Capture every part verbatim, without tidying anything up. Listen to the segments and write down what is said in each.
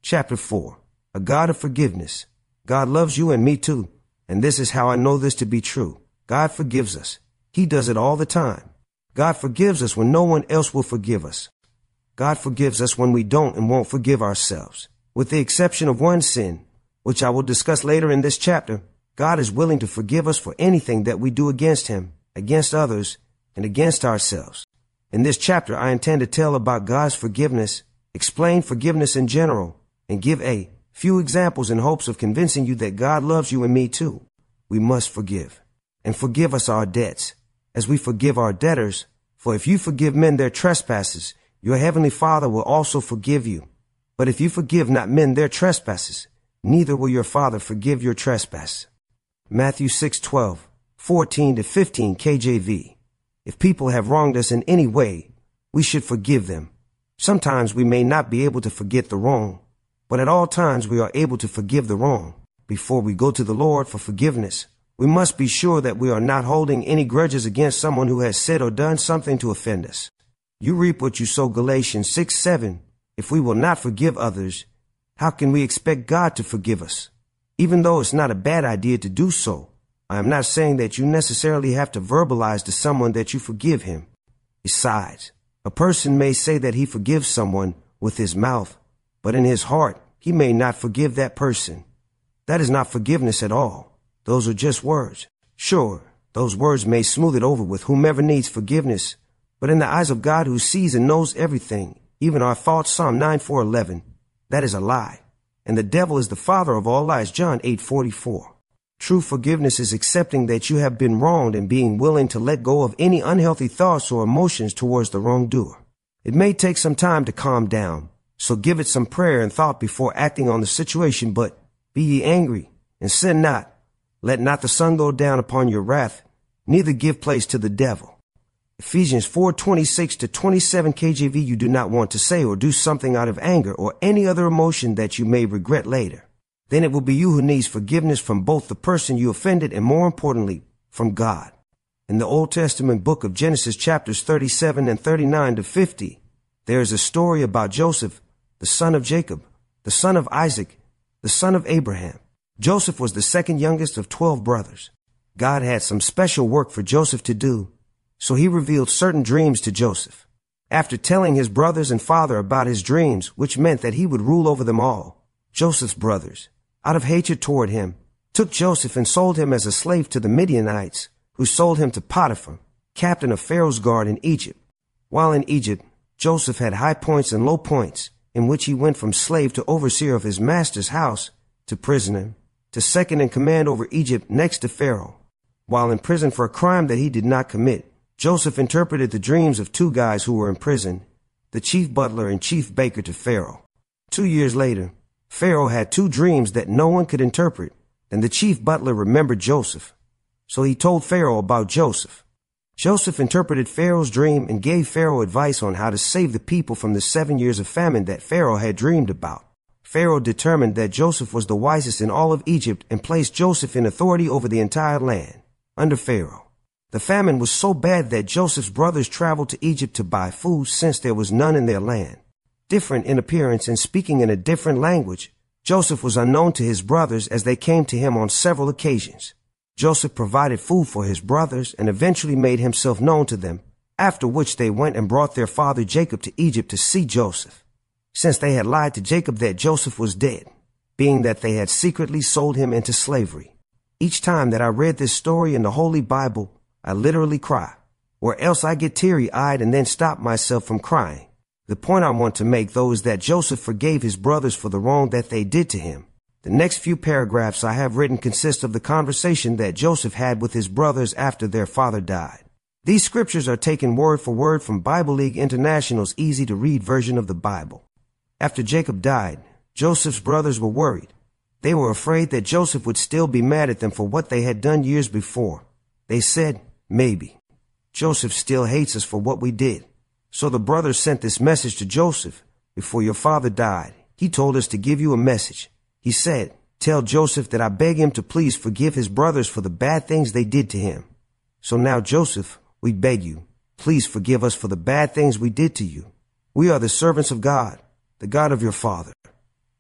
Chapter four. A God of forgiveness. God loves you and me too, and this is how I know this to be true. God forgives us. He does it all the time. God forgives us when no one else will forgive us. God forgives us when we don't and won't forgive ourselves. With the exception of one sin, which I will discuss later in this chapter, God is willing to forgive us for anything that we do against Him, against others, and against ourselves. In this chapter, I intend to tell about God's forgiveness, explain forgiveness in general, and give a few examples in hopes of convincing you that God loves you and me too. We must forgive, and forgive us our debts, as we forgive our debtors. For if you forgive men their trespasses, your heavenly Father will also forgive you. But if you forgive not men their trespasses, neither will your Father forgive your trespass. Matthew six twelve, fourteen to fifteen K J V. If people have wronged us in any way, we should forgive them. Sometimes we may not be able to forget the wrong, but at all times we are able to forgive the wrong. Before we go to the Lord for forgiveness, we must be sure that we are not holding any grudges against someone who has said or done something to offend us. You reap what you sow, Galatians six seven. If we will not forgive others, how can we expect God to forgive us? Even though it's not a bad idea to do so, I am not saying that you necessarily have to verbalize to someone that you forgive him. Besides, a person may say that he forgives someone with his mouth, but in his heart, he may not forgive that person. That is not forgiveness at all. Those are just words. Sure, those words may smooth it over with whomever needs forgiveness, but in the eyes of God who sees and knows everything, even our thoughts, Psalm nine four eleven, that is a lie. And the devil is the father of all lies, John eight forty-four. True forgiveness is accepting that you have been wronged and being willing to let go of any unhealthy thoughts or emotions towards the wrongdoer. It may take some time to calm down, so give it some prayer and thought before acting on the situation, but be ye angry, and sin not. Let not the sun go down upon your wrath, neither give place to the devil. Ephesians four twenty-six to twenty-seven K J V. You do not want to say or do something out of anger or any other emotion that you may regret later. Then it will be you who needs forgiveness from both the person you offended and, more importantly, from God. In the Old Testament book of Genesis, chapters thirty-seven and thirty-nine to fifty, there is a story about Joseph, the son of Jacob, the son of Isaac, the son of Abraham. Joseph was the second youngest of twelve brothers. God had some special work for Joseph to do, so he revealed certain dreams to Joseph. After telling his brothers and father about his dreams, which meant that he would rule over them all, Joseph's brothers, out of hatred toward him, took Joseph and sold him as a slave to the Midianites, who sold him to Potiphar, captain of Pharaoh's guard in Egypt. While in Egypt, Joseph had high points and low points, in which he went from slave to overseer of his master's house, to prisoner, to second in command over Egypt next to Pharaoh. While in prison for a crime that he did not commit, Joseph interpreted the dreams of two guys who were in prison, the chief butler and chief baker to Pharaoh. Two years later, Pharaoh had two dreams that no one could interpret, and the chief butler remembered Joseph. So he told Pharaoh about Joseph. Joseph interpreted Pharaoh's dream and gave Pharaoh advice on how to save the people from the seven years of famine that Pharaoh had dreamed about. Pharaoh determined that Joseph was the wisest in all of Egypt and placed Joseph in authority over the entire land, under Pharaoh. The famine was so bad that Joseph's brothers traveled to Egypt to buy food since there was none in their land. Different in appearance and speaking in a different language, Joseph was unknown to his brothers as they came to him on several occasions. Joseph provided food for his brothers and eventually made himself known to them, after which they went and brought their father Jacob to Egypt to see Joseph, since they had lied to Jacob that Joseph was dead, being that they had secretly sold him into slavery. Each time that I read this story in the Holy Bible, I literally cry, or else I get teary-eyed and then stop myself from crying. The point I want to make, though, is that Joseph forgave his brothers for the wrong that they did to him. The next few paragraphs I have written consist of the conversation that Joseph had with his brothers after their father died. These scriptures are taken word for word from Bible League International's easy-to-read version of the Bible. After Jacob died, Joseph's brothers were worried. They were afraid that Joseph would still be mad at them for what they had done years before. They said, maybe. Joseph still hates us for what we did. So the brothers sent this message to Joseph. Before your father died, he told us to give you a message. He said, tell Joseph that I beg him to please forgive his brothers for the bad things they did to him. So now, Joseph, we beg you, please forgive us for the bad things we did to you. We are the servants of God, the God of your father.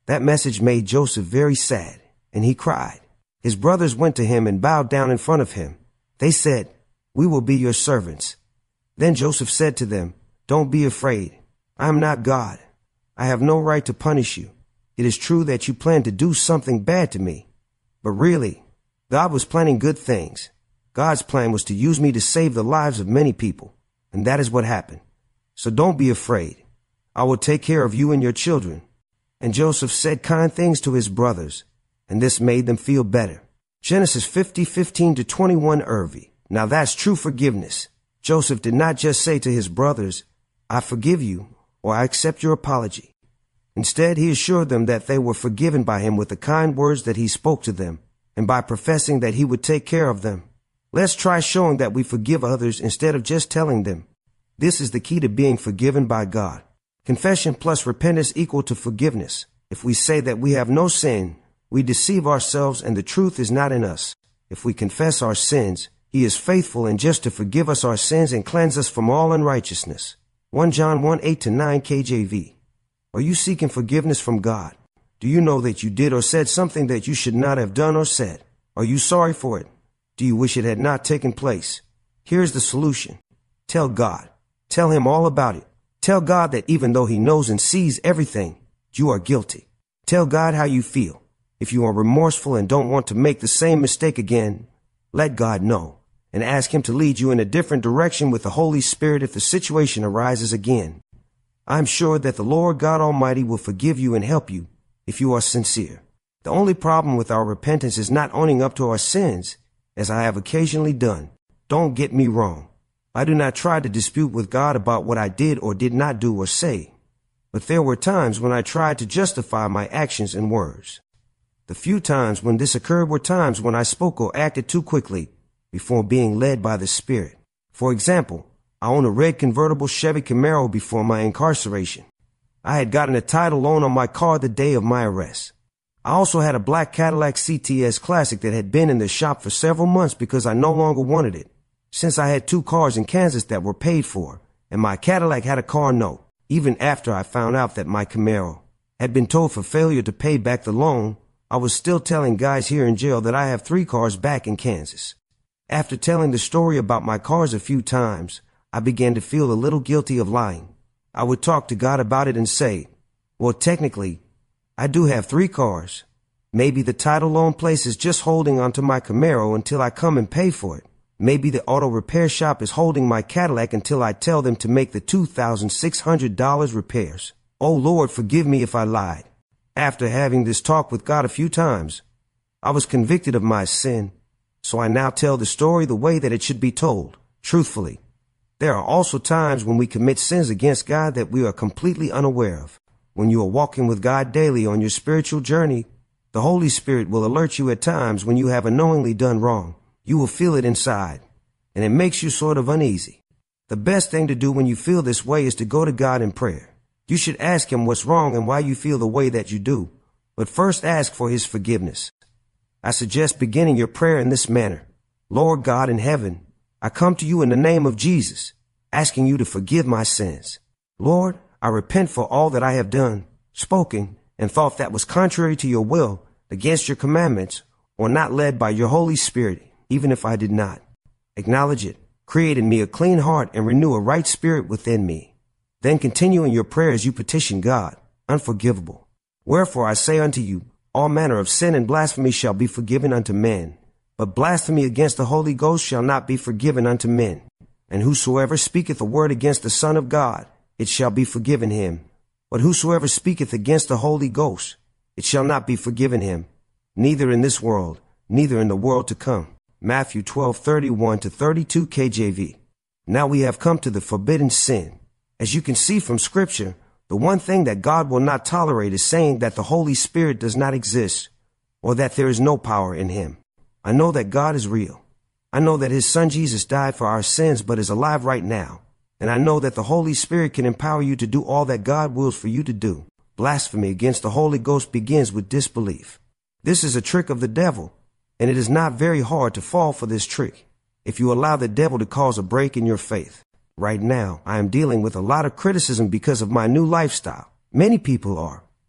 That message made Joseph very sad, and he cried. His brothers went to him and bowed down in front of him. They said, "We will be your servants." Then Joseph said to them, "Don't be afraid. I am not God. I have no right to punish you. It is true that you plan to do something bad to me. But really, God was planning good things. God's plan was to use me to save the lives of many people, and that is what happened. So don't be afraid. I will take care of you and your children." And Joseph said kind things to his brothers, and this made them feel better. Genesis fifty, fifteen to twenty-one Irvi. Now that's true forgiveness. Joseph did not just say to his brothers, "I forgive you," or "I accept your apology." Instead, he assured them that they were forgiven by him with the kind words that he spoke to them, and by professing that he would take care of them. Let's try showing that we forgive others instead of just telling them. This is the key to being forgiven by God. Confession plus repentance equal to forgiveness. If we say that we have no sin, we deceive ourselves and the truth is not in us. If we confess our sins, he is faithful and just to forgive us our sins and cleanse us from all unrighteousness. First John one, eight to nine K J V. Are you seeking forgiveness from God? Do you know that you did or said something that you should not have done or said? Are you sorry for it? Do you wish it had not taken place? Here's the solution. Tell God. Tell him all about it. Tell God that even though he knows and sees everything, you are guilty. Tell God how you feel. If you are remorseful and don't want to make the same mistake again, let God know and ask him to lead you in a different direction with the Holy Spirit if the situation arises again. I'm sure that the Lord God Almighty will forgive you and help you if you are sincere. The only problem with our repentance is not owning up to our sins, as I have occasionally done. Don't get me wrong. I do not try to dispute with God about what I did or did not do or say, but there were times when I tried to justify my actions and words. The few times when this occurred were times when I spoke or acted too quickly before being led by the Spirit. For example, I owned a red convertible Chevy Camaro before my incarceration. I had gotten a title loan on my car the day of my arrest. I also had a black Cadillac C T S Classic that had been in the shop for several months because I no longer wanted it, since I had two cars in Kansas that were paid for, and my Cadillac had a car note. Even after I found out that my Camaro had been told for failure to pay back the loan, I was still telling guys here in jail that I have three cars back in Kansas. After telling the story about my cars a few times, I began to feel a little guilty of lying. I would talk to God about it and say, well, technically, I do have three cars. Maybe the title loan place is just holding onto my Camaro until I come and pay for it. Maybe the auto repair shop is holding my Cadillac until I tell them to make the two thousand six hundred dollars repairs. Oh Lord, forgive me if I lied. After having this talk with God a few times, I was convicted of my sin, so I now tell the story the way that it should be told, truthfully. There are also times when we commit sins against God that we are completely unaware of. When you are walking with God daily on your spiritual journey, the Holy Spirit will alert you at times when you have unknowingly done wrong. You will feel it inside, and it makes you sort of uneasy. The best thing to do when you feel this way is to go to God in prayer. You should ask him what's wrong and why you feel the way that you do, but first ask for his forgiveness. I suggest beginning your prayer in this manner. Lord God in heaven, I come to you in the name of Jesus, asking you to forgive my sins. Lord, I repent for all that I have done, spoken, and thought that was contrary to your will, against your commandments, or not led by your Holy Spirit, even if I did not. Acknowledge it. Create in me a clean heart and renew a right spirit within me. Then continue in your prayer as you petition God, unforgivable. Wherefore I say unto you, all manner of sin and blasphemy shall be forgiven unto men, but blasphemy against the Holy Ghost shall not be forgiven unto men. And whosoever speaketh a word against the Son of God, it shall be forgiven him. But whosoever speaketh against the Holy Ghost, it shall not be forgiven him, neither in this world, neither in the world to come. Matthew twelve, thirty-one to thirty-two K J V. Now we have come to the forbidden sin. As you can see from Scripture, the one thing that God will not tolerate is saying that the Holy Spirit does not exist, or that there is no power in him. I know that God is real. I know that his Son Jesus died for our sins but is alive right now. And I know that the Holy Spirit can empower you to do all that God wills for you to do. Blasphemy against the Holy Ghost begins with disbelief. This is a trick of the devil, and it is not very hard to fall for this trick if you allow the devil to cause a break in your faith. Right now, I am dealing with a lot of criticism because of my new lifestyle. Many people are.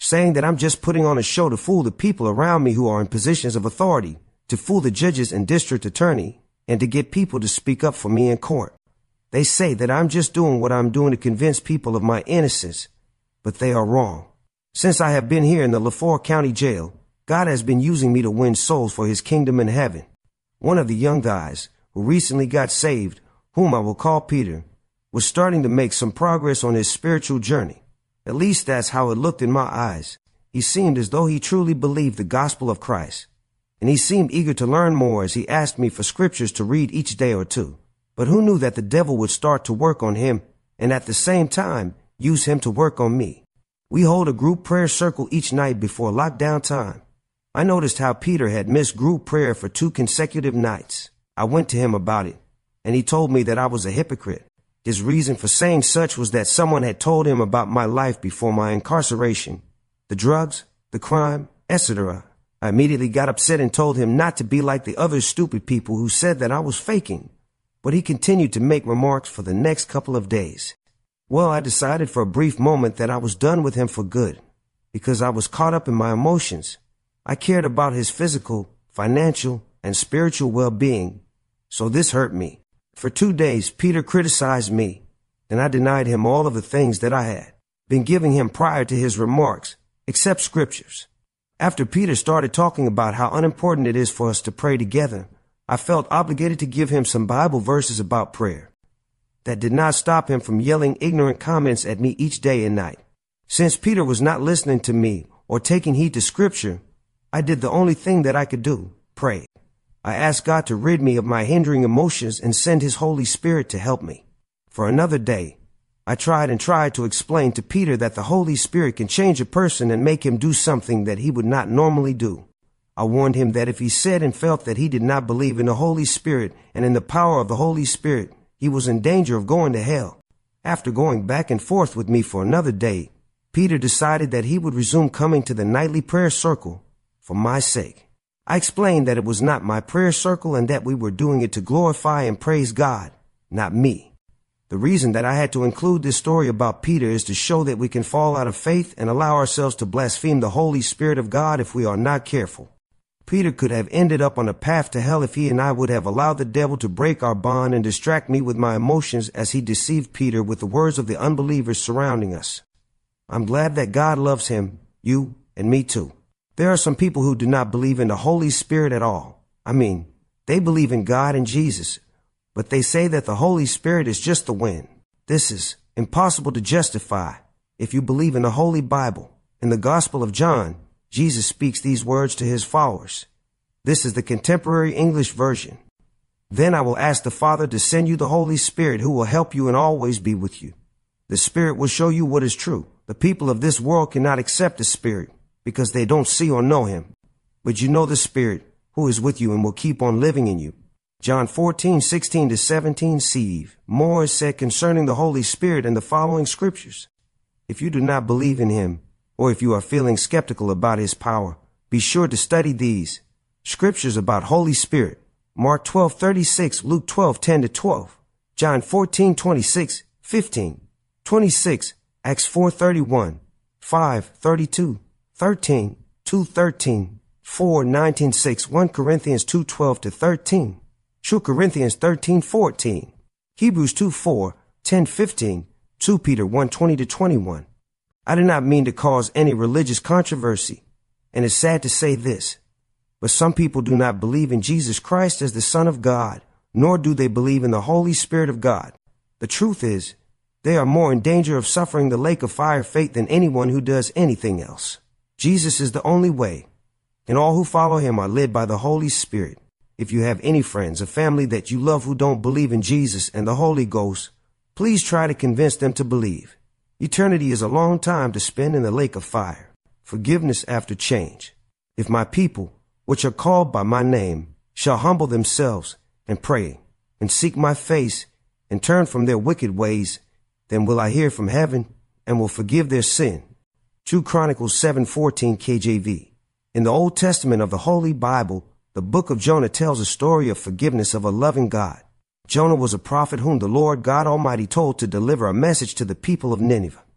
saying that I'm just putting on a show to fool the people around me who are in positions of authority, to fool the judges and district attorney, and to get people to speak up for me in court. They say that I'm just doing what I'm doing to convince people of my innocence, but they are wrong. Since I have been here in the LaFleur County Jail, God has been using me to win souls for his kingdom in heaven. One of the young guys who recently got saved, whom I will call Peter, was starting to make some progress on his spiritual journey. At least that's how it looked in my eyes. He seemed as though he truly believed the gospel of Christ, and he seemed eager to learn more as he asked me for scriptures to read each day or two. But who knew that the devil would start to work on him and at the same time use him to work on me? We hold a group prayer circle each night before lockdown time. I noticed how Peter had missed group prayer for two consecutive nights. I went to him about it, and he told me that I was a hypocrite. His reason for saying such was that someone had told him about my life before my incarceration, the drugs, the crime, et cetera. I immediately got upset and told him not to be like the other stupid people who said that I was faking, but he continued to make remarks for the next couple of days. Well, I decided for a brief moment that I was done with him for good, because I was caught up in my emotions. I cared about his physical, financial, and spiritual well-being, so this hurt me. For two days, Peter criticized me, and I denied him all of the things that I had been giving him prior to his remarks, except scriptures. After Peter started talking about how unimportant it is for us to pray together, I felt obligated to give him some Bible verses about prayer. That did not stop him from yelling ignorant comments at me each day and night. Since Peter was not listening to me or taking heed to scripture, I did the only thing that I could do, pray. I asked God to rid me of my hindering emotions and send his Holy Spirit to help me. For another day, I tried and tried to explain to Peter that the Holy Spirit can change a person and make him do something that he would not normally do. I warned him that if he said and felt that he did not believe in the Holy Spirit and in the power of the Holy Spirit, he was in danger of going to hell. After going back and forth with me for another day, Peter decided that he would resume coming to the nightly prayer circle for my sake. I explained that it was not my prayer circle and that we were doing it to glorify and praise God, not me. The reason that I had to include this story about Peter is to show that we can fall out of faith and allow ourselves to blaspheme the Holy Spirit of God if we are not careful. Peter could have ended up on a path to hell if he and I would have allowed the devil to break our bond and distract me with my emotions as he deceived Peter with the words of the unbelievers surrounding us. I'm glad that God loves him, you, and me too. There are some people who do not believe in the Holy Spirit at all. I mean, they believe in God and Jesus, but they say that the Holy Spirit is just the wind. This is impossible to justify. If you believe in the Holy Bible, in the Gospel of John, Jesus speaks these words to his followers. This is the contemporary English version. Then I will ask the Father to send you the Holy Spirit who will help you and always be with you. The Spirit will show you what is true. The people of this world cannot accept the Spirit because they don't see or know him. But you know the Spirit who is with you and will keep on living in you. John fourteen, sixteen to seventeen, Steve. More is said concerning the Holy Spirit in the following scriptures. If you do not believe in him, or if you are feeling skeptical about his power, be sure to study these scriptures about Holy Spirit. Mark twelve, thirty-six, Luke twelve, ten to twelve, John fourteen, twenty-six, fifteen, twenty-six, Acts four, thirty-one, five, thirty-two, thirteen, two, thirteen, four, nineteen, six, First Corinthians two, twelve to thirteen, Second Corinthians thirteen, fourteen, Hebrews two, four, ten, fifteen, Second Peter one, twenty to twenty-one. I do not mean to cause any religious controversy, and it's sad to say this, but some people do not believe in Jesus Christ as the Son of God, nor do they believe in the Holy Spirit of God. The truth is, they are more in danger of suffering the lake of fire fate than anyone who does anything else. Jesus is the only way, and all who follow him are led by the Holy Spirit. If you have any friends or family that you love who don't believe in Jesus and the Holy Ghost, please try to convince them to believe. Eternity is a long time to spend in the lake of fire. Forgiveness after change. If my people, which are called by my name, shall humble themselves and pray and seek my face and turn from their wicked ways, then will I hear from heaven and will forgive their sin. Second Chronicles seven fourteen K J V. In the Old Testament of the Holy Bible, the book of Jonah tells a story of forgiveness of a loving God. Jonah was a prophet whom the Lord God Almighty told to deliver a message to the people of Nineveh.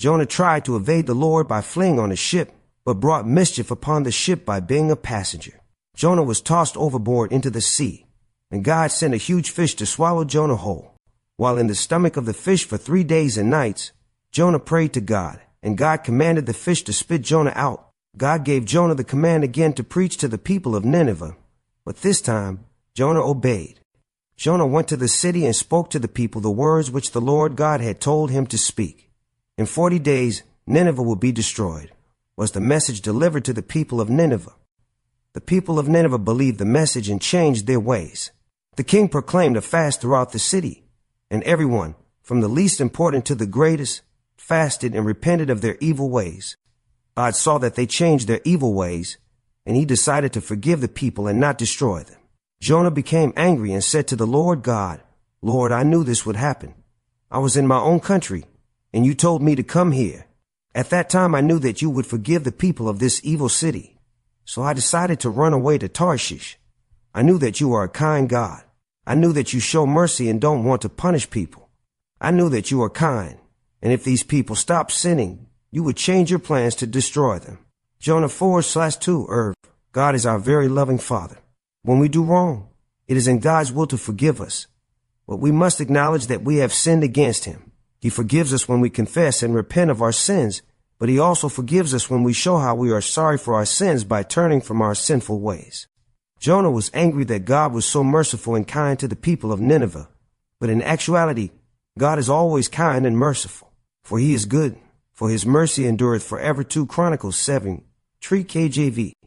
Jonah tried to evade the Lord by fleeing on a ship, but brought mischief upon the ship by being a passenger. Jonah was tossed overboard into the sea, and God sent a huge fish to swallow Jonah whole. While in the stomach of the fish for three days and nights, Jonah prayed to God, and God commanded the fish to spit Jonah out. God gave Jonah the command again to preach to the people of Nineveh, but this time Jonah obeyed. Jonah went to the city and spoke to the people the words which the Lord God had told him to speak. In forty days Nineveh will be destroyed, was the message delivered to the people of Nineveh. The people of Nineveh believed the message and changed their ways. The king proclaimed a fast throughout the city, and everyone, from the least important to the greatest, fasted and repented of their evil ways. God saw that they changed their evil ways, and he decided to forgive the people and not destroy them. Jonah became angry and said to the Lord God, "Lord, I knew this would happen. I was in my own country, and you told me to come here. At that time I knew that you would forgive the people of this evil city. So I decided to run away to Tarshish. I knew that you are a kind God. I knew that you show mercy and don't want to punish people. I knew that you are kind, and if these people stop sinning, you would change your plans to destroy them." Jonah four slash two Irv. God is our very loving Father. When we do wrong, it is in God's will to forgive us. But we must acknowledge that we have sinned against him. He forgives us when we confess and repent of our sins, but he also forgives us when we show how we are sorry for our sins by turning from our sinful ways. Jonah was angry that God was so merciful and kind to the people of Nineveh, but in actuality, God is always kind and merciful, for he is good, for his mercy endureth forever. two Chronicles seven, three K J V.